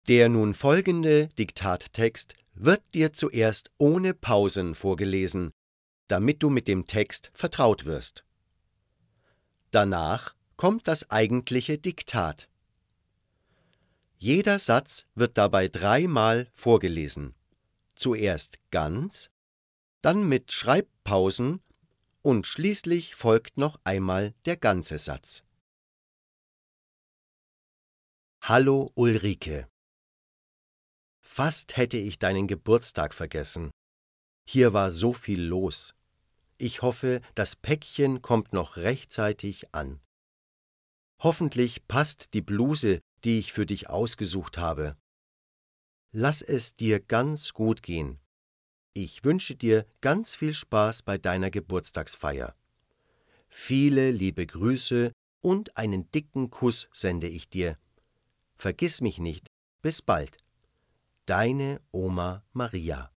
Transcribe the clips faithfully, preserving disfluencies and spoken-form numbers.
Der nun folgende Diktattext wird dir zuerst ohne Pausen vorgelesen, damit du mit dem Text vertraut wirst. Danach kommt das eigentliche Diktat. Jeder Satz wird dabei dreimal vorgelesen. Zuerst ganz, dann mit Schreibpausen und schließlich folgt noch einmal der ganze Satz. Hallo Ulrike. Fast hätte ich deinen Geburtstag vergessen. Hier war so viel los. Ich hoffe, das Päckchen kommt noch rechtzeitig an. Hoffentlich passt die Bluse, die ich für dich ausgesucht habe. Lass es dir ganz gut gehen. Ich wünsche dir ganz viel Spaß bei deiner Geburtstagsfeier. Viele liebe Grüße und einen dicken Kuss sende ich dir. Vergiss mich nicht. Bis bald. Deine Oma Maria.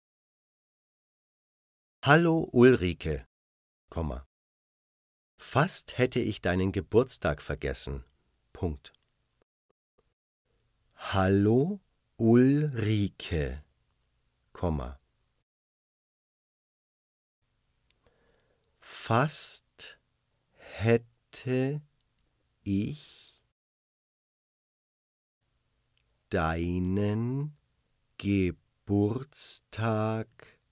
Hallo Ulrike, Komma. Fast hätte ich deinen Geburtstag vergessen. Punkt. Hallo Ulrike, Komma. Fast hätte ich deinen Geburtstag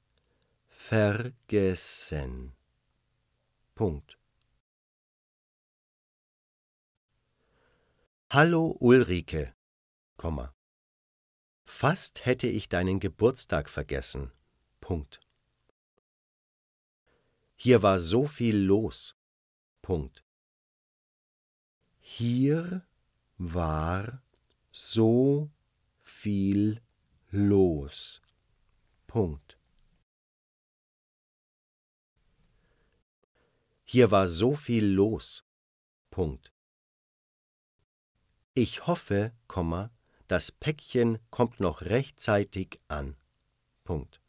vergessen. Punkt. Hallo Ulrike, Komma. Fast hätte ich deinen Geburtstag vergessen. Punkt. Hier war so viel los. Punkt. Hier war so viel los. Punkt. Hier war so viel los. Punkt. Ich hoffe, Komma, das Päckchen kommt noch rechtzeitig an. Punkt.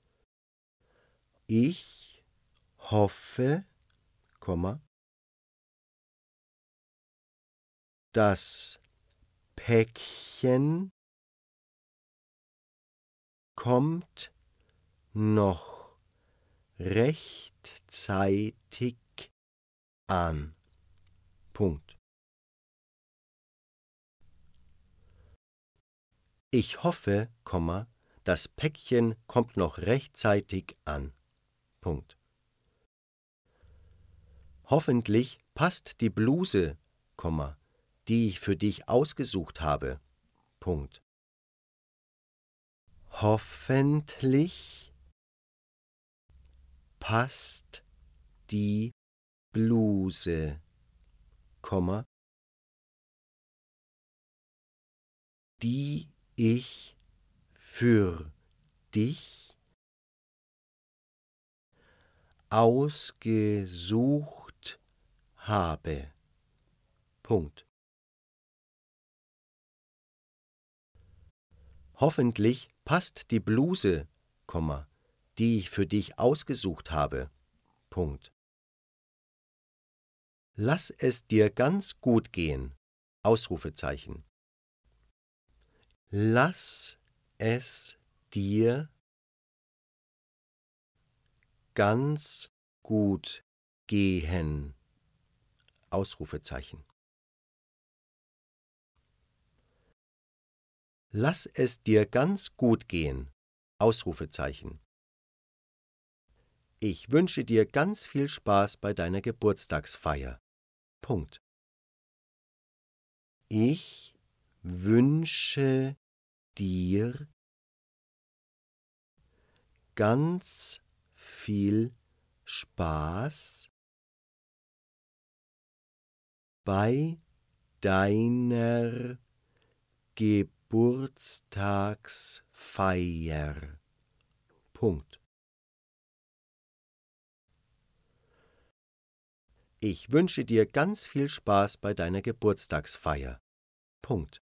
Ich hoffe, Komma, das Päckchen kommt noch rechtzeitig an. Punkt. Ich hoffe, Komma, das Päckchen kommt noch rechtzeitig an. Punkt. Hoffentlich passt die Bluse, Komma, die ich für dich ausgesucht habe. Punkt. Hoffentlich passt die Bluse, Komma, die ich für dich ausgesucht habe. Punkt. Hoffentlich passt die Bluse, Komma, die ich für dich ausgesucht habe. Punkt. Lass es dir ganz gut gehen. Ausrufezeichen. Lass es dir ganz gut gehen. Ausrufezeichen. Lass es dir ganz gut gehen. Ausrufezeichen. Ich wünsche dir ganz viel Spaß bei deiner Geburtstagsfeier. Punkt. Ich wünsche dir ganz viel Spaß bei deiner Geburtstagsfeier. Punkt. Ich wünsche dir ganz viel Spaß bei deiner Geburtstagsfeier. Punkt.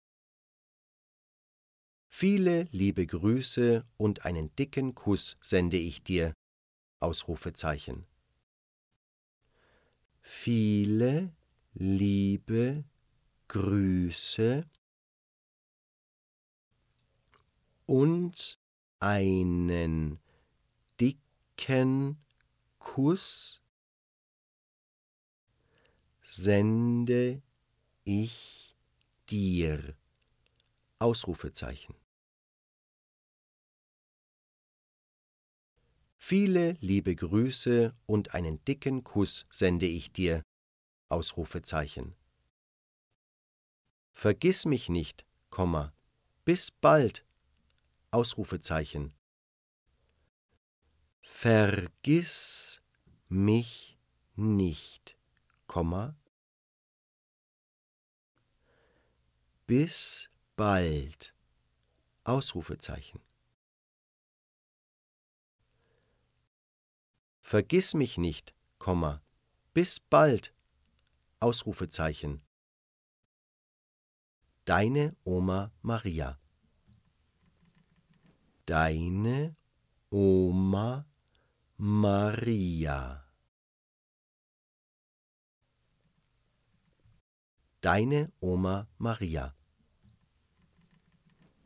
Viele liebe Grüße und einen dicken Kuss sende ich dir. Ausrufezeichen. Viele liebe Grüße uns einen dicken Kuss sende ich dir. Ausrufezeichen. Viele liebe Grüße und einen dicken Kuss sende ich dir. Ausrufezeichen. Vergiss mich nicht, Komma. Bis bald. Ausrufezeichen. Vergiss mich nicht, Komma. Bis bald. Ausrufezeichen. Vergiss mich nicht, Komma. Bis bald. Ausrufezeichen. Deine Oma Maria. Deine Oma Maria. Deine Oma Maria.